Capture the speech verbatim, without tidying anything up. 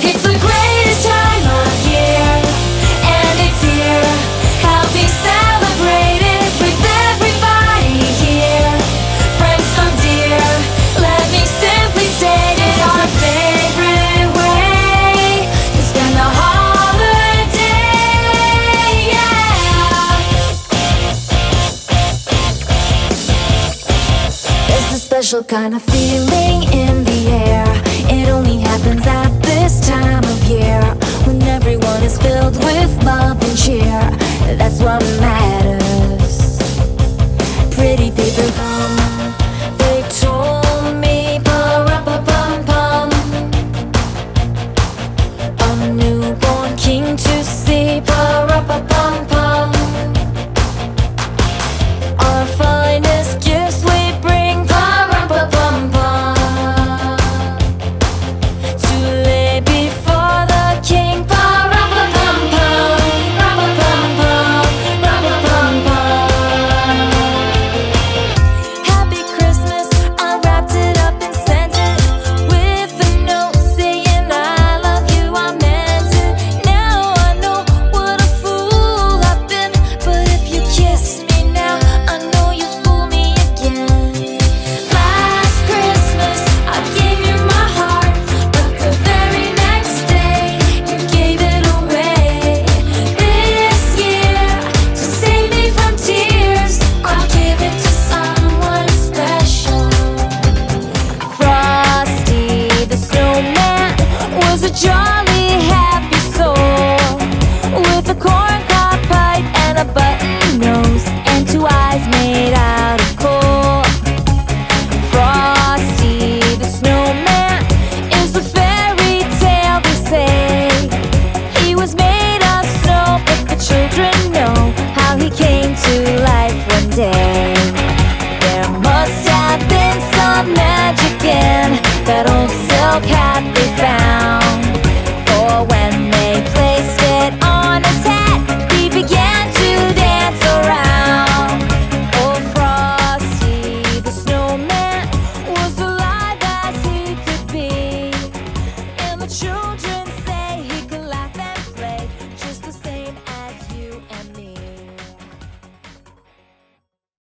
It's the greatest time of year, and it's here. Help me celebrate it with everybody here. Friends so dear, let me simply state it. It's our favorite way to spend the holiday, yeah. There's a special kind of feeling in the air. It only happens at this time of year, when everyone is filled with love and cheer. That's what matters. Pretty people come, they told me, pa-ra-pa-pum-pum, a newborn king to see, pa-ra-pa-pum-pum. Our finest gifts we bring, pa-ra-pa-pum-pum, to lay before the king, pa-ra-pa-pum-pum, ra-pa-pum-pum, ra-pa-pum-pum. Happy Christmas, I wrapped it up and sent it with a note saying I love you, I meant it. Now I know what a fool I've been, but if you kiss me now, I know you fool me again. Last Christmas, I gave you my heart, but the very next day, you gave it away. This year, to save me from tears, I'll give it to someone special. Frosty the snowman was a jolly